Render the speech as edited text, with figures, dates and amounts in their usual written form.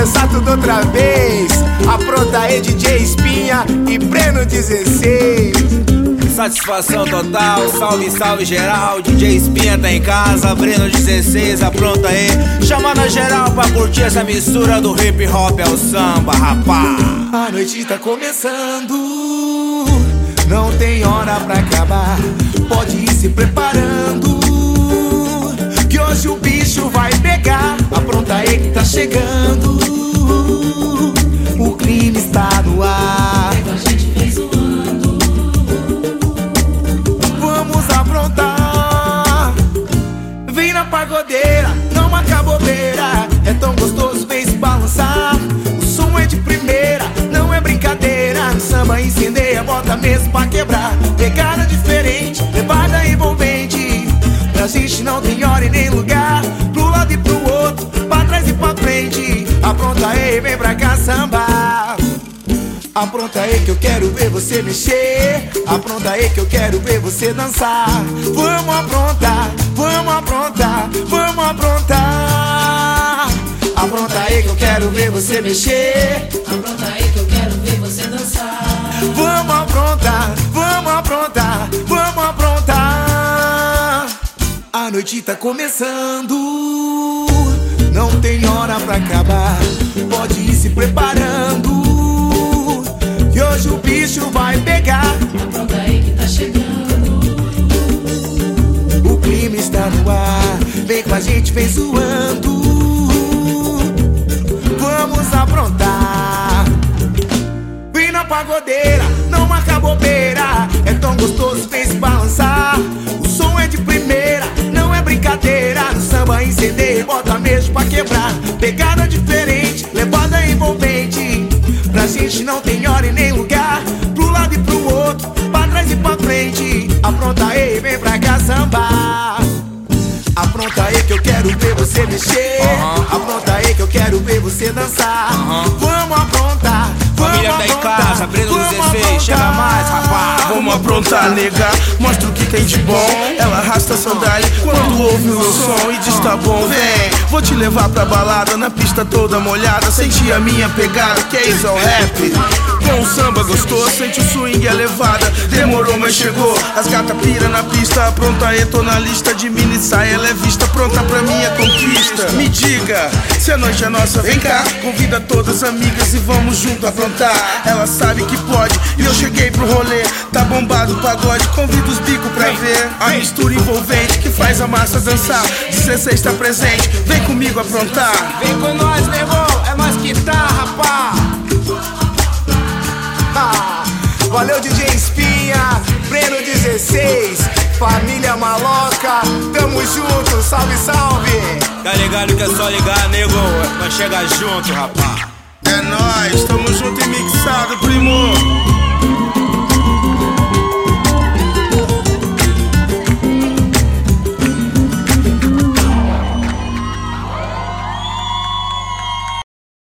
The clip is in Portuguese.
começar tudo outra vez. Apronta aí, DJ Espinha e Breno 16. Satisfação total, salve, salve geral. DJ Espinha tá em casa, Breno 16, apronta aí. Chamando a geral pra curtir essa mistura do hip hop ao samba, rapá. A noite tá começando, não tem hora pra acabar. Pode ir se preparando, que hoje o bicho vai pegar. Apronta aí que tá chegando, o crime está no ar. A gente vem zoando. Vamos aprontar, vem na pagodeira, não marca bobeira. É tão gostoso, vem se balançar. O som é de primeira, não é brincadeira. No samba incendeia, bota mesmo pra quebrar. Pegada diferente, levada envolvente. Pra gente não tem hora e nem lugar. Pro lado e pro outro, pra trás e pra frente. Apronta aí, vem pra cá sambar. Apronta aí que eu quero ver você mexer. Apronta aí que eu quero ver você dançar. Vamos aprontar, vamos aprontar, vamos aprontar. Apronta aí que eu quero ver você mexer. Apronta aí que eu quero ver você dançar. Vamos aprontar, vamos aprontar, vamos aprontar. A noite tá começando, não tem hora pra acabar. Pode ir se preparando, que hoje o bicho vai pegar. Apronta aí que tá chegando. O clima está no ar, vem com a gente, vem zoando. Vamos aprontar, vem na pagodeira, não marca bobeira. É tão gostoso, vem se balançar. O som é de primeira, não é brincadeira. No samba incendeia, bota mesmo pra quebrar. Pegada diferente, levada envolvente. Pra gente não tem hora e nem lugar. Pro lado e pro outro, pra trás e pra frente. Apronta aí, vem pra cá sambar. Apronta aí que eu quero ver você mexer. Apronta aí que eu quero ver você dançar. Vamos aprontar, vamos Família tá em casa, Breno 16, chega mais, rapaz. Vamos aprontar, nega, mostra o que tem de bom. Ela arrasta a sandália quando ouve o meu som e diz tá bom, vem. Vou te levar pra balada, na pista toda molhada. Sente a minha pegada, que é isso, é o rap. Com o samba gostoso, sente o swing elevada. Demorou, mas chegou, as gata pira na pista. Apronta aí, tô na lista de mini saia, ela é vista, pronta pra minha conquista. Me diga, se a noite é nossa, vem cá. Convida todas as amigas e vamos junto aprontar. Ela sabe que pode, e eu cheguei pro rolê. Tá bombado o pagode, convido os bicos pra ver. A mistura envolvente que faz a massa dançar. 16 tá presente, vem comigo aprontar. Vem com nós, meu irmão, é nós que tá, rapá. Valeu, DJ Espinha, Breno 16, família maloca, tamo junto, salve, salve. Tá ligado que é só ligar, nego, nós chega junto, rapaz. É nóis, tamo junto e mixado, primo.